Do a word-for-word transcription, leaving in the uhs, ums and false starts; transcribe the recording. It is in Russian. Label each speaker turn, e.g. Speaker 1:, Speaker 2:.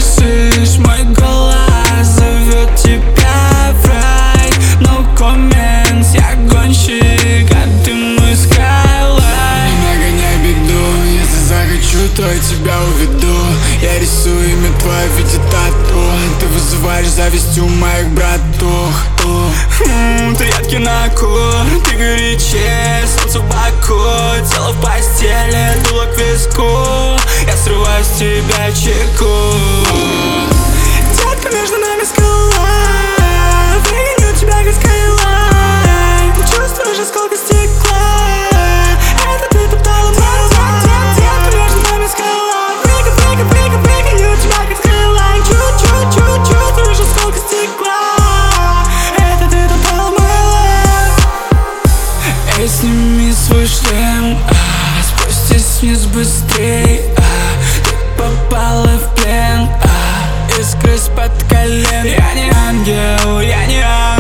Speaker 1: слышишь мой голос, зовет тебя в рай. No comments, я гонщик, а ты мой skyline.
Speaker 2: Не нагоняй беду, если захочу, то я тебя уведу. Я рисую имя твое в виде тату. Ты вызываешь зависть у моих братух.
Speaker 1: М, Ты ядки на кур, ты горячее, солнце в боку. Тело в постели, дуло к виску. Я срываю с тебя чеку. Детка, между нами скала, выгоню тебя как скайлайн. Чувствуешь осколки стекла, это ты топтала мой лад. Детка, между нами скала, выгоню, выгоню, выгоню, выгоню тебя как скайлайн. Чуть-чуть, чувствуешь осколки стекла. Эй, сними свой шлем, а, спустись вниз быстрей, а, ты попала в плен, а, искры из-под колен. Я не ангел, я не ангел.